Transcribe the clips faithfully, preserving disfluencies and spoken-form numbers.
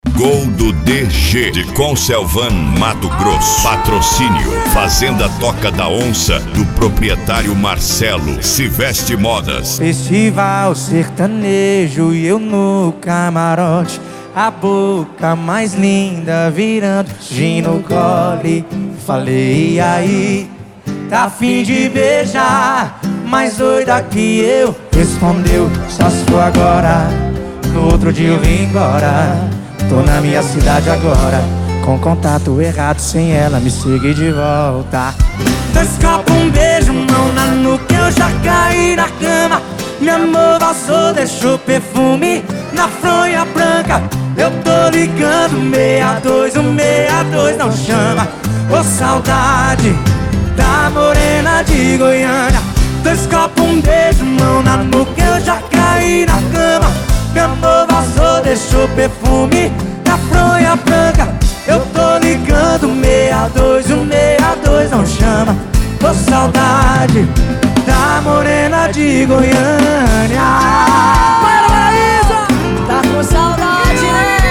Gol do D G de Conselvan, Mato Grosso. Patrocínio Fazenda Toca da Onça, do proprietário Marcelo. Se Veste Modas. Festival sertanejo e eu no camarote, a boca mais linda virando gin no gole. Falei, e aí, tá afim de beijar? Mais doida que eu. Respondeu, só se for agora. No outro dia eu vim embora. Tô na minha cidade agora, com contato errado, sem ela me siga de volta. Dois copos, um beijo, mão na nuca, eu já caí na cama. Meu amor passou, deixou perfume na fronha branca. Eu tô ligando, meia dois, o meia dois não chama. Ô saudade da morena de Goiânia. Dois copos, um beijo, mão na nuca, eu já caí na cama. Meu amor vazou, deixou perfume na fronha branca. Eu tô ligando, meia dois, o meia dois não chama. Tô saudade da morena de Goiânia. Para, Paraíso! Tá com saudade,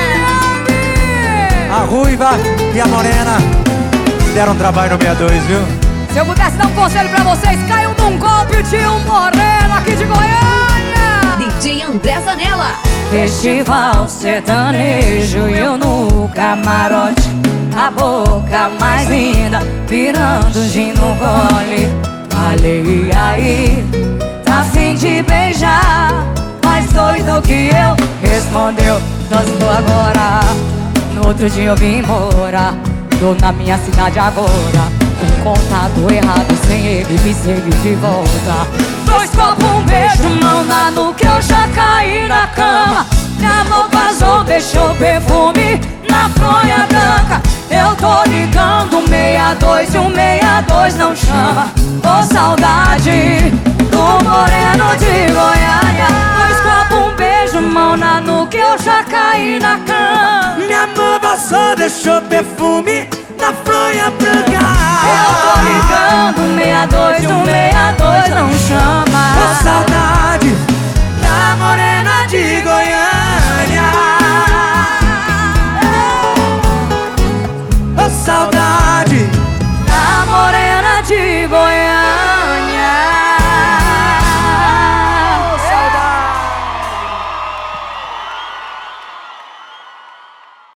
né? A ruiva e a morena deram trabalho no meia dois, viu? Se eu pudesse dar um conselho pra vocês, caiam num golpe de um moreno aqui de Goiânia. D J André Zanella. Festival sertanejo e eu no camarote, a boca mais linda virando gin no gole. Falei, e aí, tá afim de beijar? Mais doido que eu. Respondeu, só se for agora. No outro dia eu vim embora. Tô na minha cidade agora, com contato errado, sem ele me segue de volta. Dois copos, um beijo, mão na nuca, eu já caí na cama. Meu amor vazou, deixou perfume na fronha branca. Eu tô ligando, meia dois, e o meia dois não chama. Ô saudade do moreno de Goiânia. Dois copos, um beijo, mão na nuca, eu já caí na cama. Minha mão vazou, deixou perfume